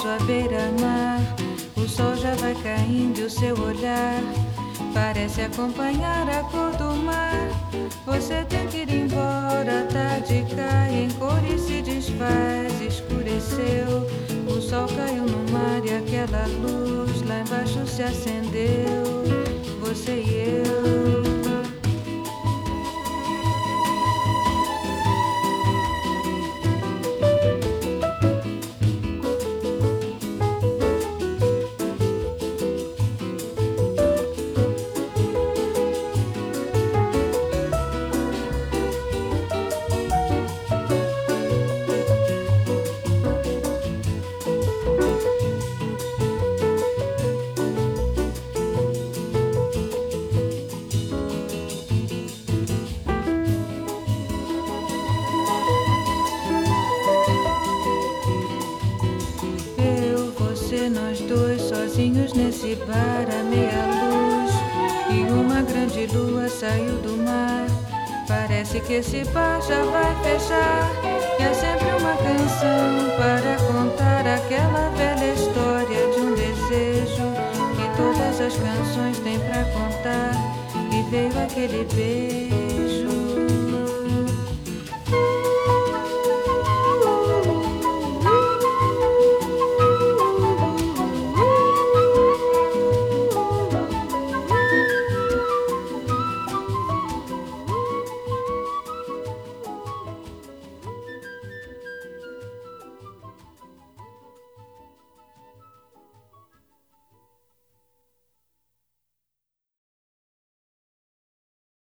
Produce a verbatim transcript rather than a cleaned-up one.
abraço à beira-mar. O sol já vai caindo e o seu olhar parece acompanhar a cor do mar. Você tem que ir embora, a tarde cai em cor e se desfaz. Escureceu, o sol caiu no mar e aquela luz lá embaixo se acendeu. Você e eu. Nós dois sozinhos nesse bar à meia luz, e uma grande lua saiu do mar. Parece que esse bar já vai fechar, e é sempre uma canção para contar aquela velha história de um desejo que todas as canções têm pra contar. E veio aquele beijo.